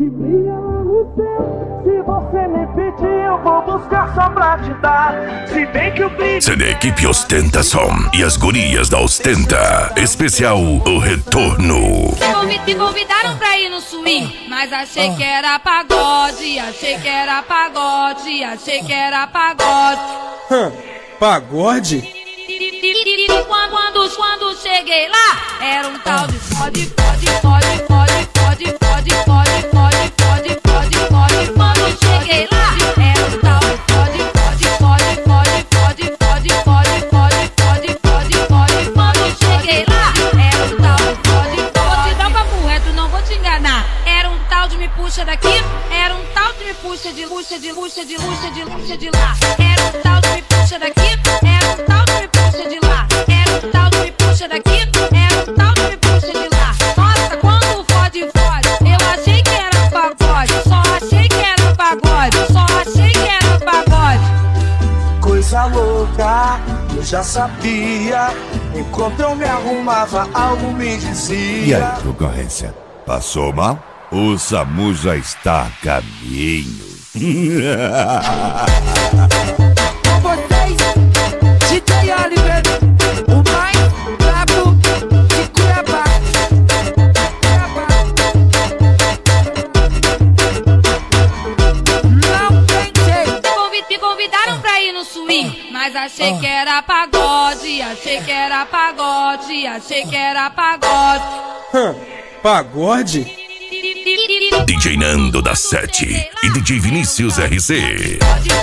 que brilha lá no céu. Se você me pedir, eu vou buscar só pra te dar. Se bem que o brilho... Se a equipe Ostentação e as gurias da Ostenta. Especial O Retorno. Me convidaram pra ir no swing, mas achei que era pagode. Achei que era pagode. Achei que era pagode. Pagode? Quando cheguei lá, era um tal de fode. Quando cheguei lá, era um tal de fode. Quando cheguei lá, era um tal de fode. Vou te dar um papo reto, não vou te enganar. Era um tal de me puxa daqui, era um tal de me puxa de lá. Era um tal de me puxa daqui, era um tal de me puxa de lá. Era um tal de me puxa daqui, era um tal de me puxa de lá. Nossa, quando fode, eu achei que era pagode. Só achei que era pagode, só achei que era pagode. Coisa louca, eu já sabia. Enquanto eu me arrumava, algo me dizia. E aí, concorrência? Passou mal? O SAMU já está a caminho. Com vocês, DJ Oliver, o mais brabo de Cuiabá. Não tem jeito. Me convidaram pra ir no swing, mas achei que era pagode. Achei que era pagode. Achei que era pagode. Pagode? DJ Nando da 7 e DJ Vinícius RC.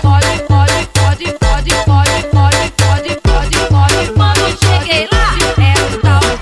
Quando cheguei lá, era um tal de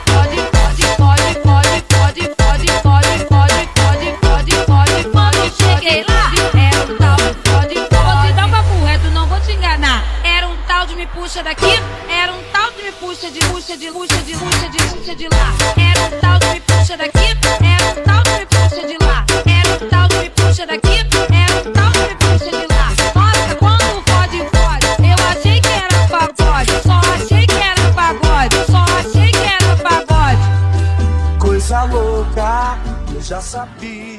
Quando cheguei lá, era um tal de Vou te dar um papo reto, não vou te enganar. Era um tal de me puxa daqui, era um tal de me puxa de lá. Era um tal de me puxa daqui, era um tal de me puxa de lá. Era um tal de me puxa daqui, era um tal de me puxa de lá. Nossa, quando fode, eu achei que era pagode. Só achei que era pagode, só achei que era pagode. Coisa louca, eu já sabia.